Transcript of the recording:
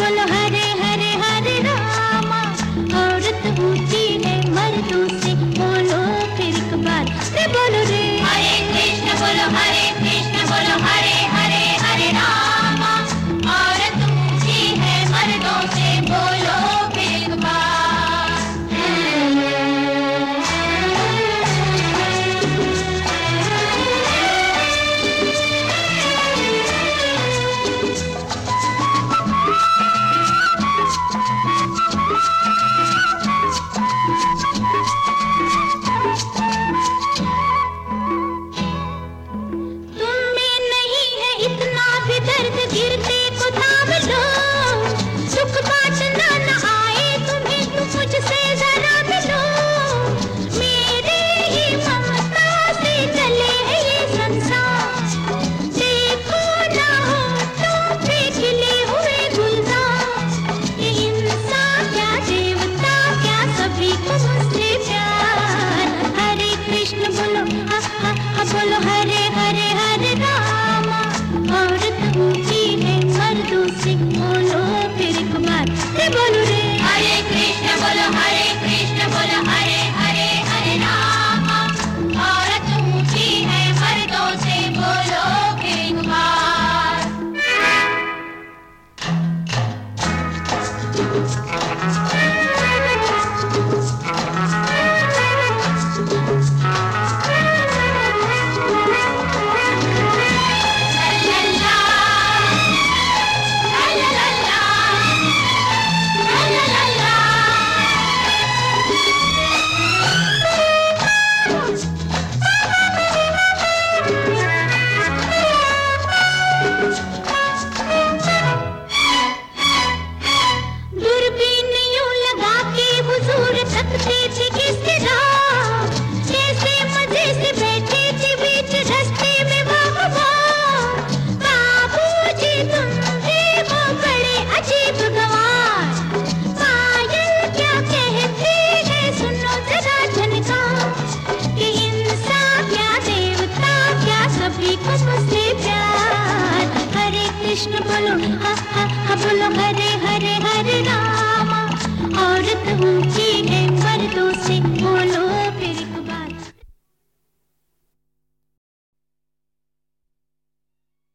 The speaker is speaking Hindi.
बोलो हरे हरे हरे रामा। औरत ऊंची है मर्दों से, बोलो फिर एक बार रे बोलो रे। हरे कृष्ण बोलो हरे कृष्ण बोलो हरे हरे हरे रामा। औरत ऊंची है मर्दों से, बोलो फिर एक बार। गिरते को थाम लो, सुख बांटना न आए तुम्हें तो मुझसे जरा मिलो। मेरे ही ममता से चले है ये संसार, देखो ना होठों पे खिले हुए गुलजार। ये इंसान क्या देवता क्या, सभी को मुझसे प्यार। हरे कृष्ण बोलो हा हा हा, बोलो हरे हरे हरे रामा। औरत ऊंची है मर्दों से, बोलो फिर एक बार रे बोलो रे। हरे कृष्ण बोलो हरे कृष्ण बोलो हरे हरे हरे रामा। औरत ऊंची है मर्दों से, बोलो फिर एक बार। कृष्ण बोलो हा हा हा, बोलो हरे हरे हरे रामा। औरत ऊंची